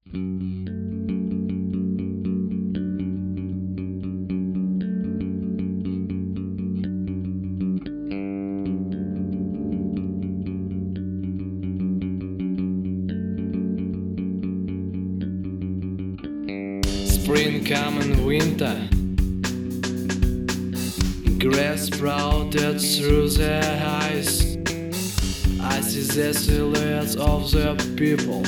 Spring come and winter, grass sprouted through the eyes. I see the silhouettes of the people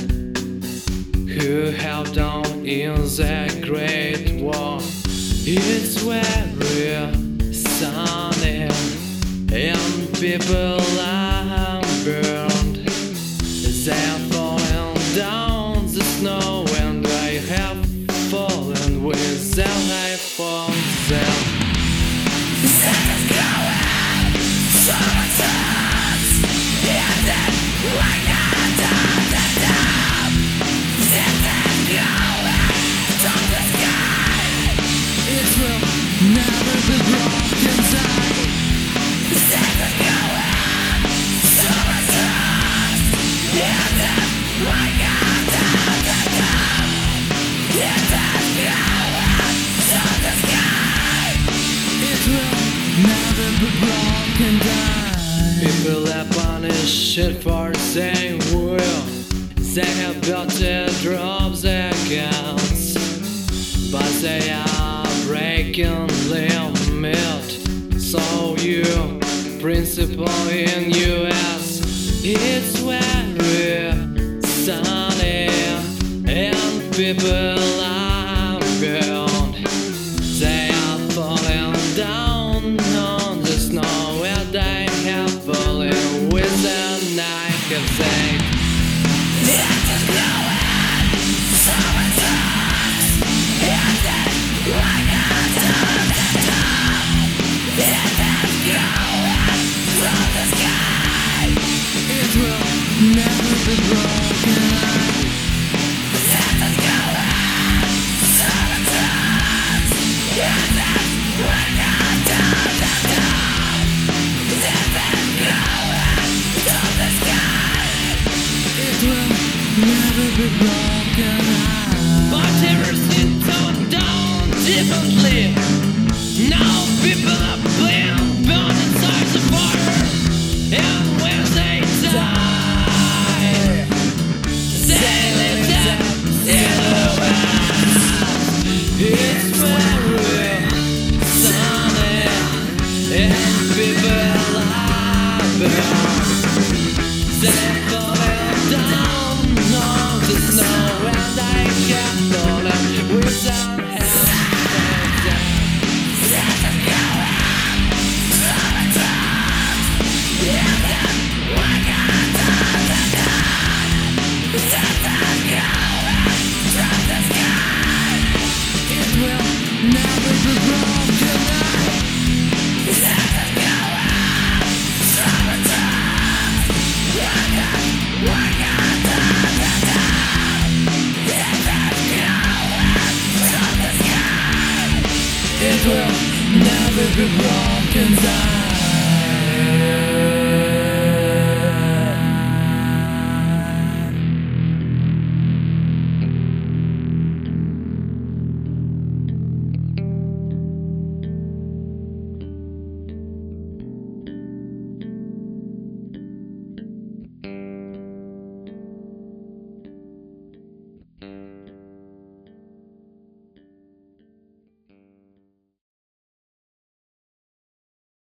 who held down in the Great War. It's very sunny and people are burned. They're falling down the snow and I have fallen with their life on them. Seconds going, summer turns, and then we're not done the top. Seconds going, from the sky, It will never be broken down. seconds going, summer turns, and then we're not done the top. Seconds going, from the sky. It will never be broken down. People are punished for saying will. They have got to drop their guns, but they are breaking limit. So you, principal in US, it's very sunny and people are burned. They are falling down on the snow and they have fallen with a knife of fate. Seconds going, summer turns, and then we're not done the top. Seconds going, from the sky. It will never be broken. Seconds going, summer turns, and then we're not done the top. Seconds going, from the sky. It will never be broken. But everything turned down differently. Now people are playing, born inside the fire. And when they die, they live that silhouette. It's very sunny and people are burned. They're falling down on the snow and I kept falling with an hand. Seconds going, summer turns, and then we're not done the top. Seconds going, from the sky. It will never be broken. Seconds going, summer turns, and then we're not done the top. Seconds going, from the sky. It will never be broken down.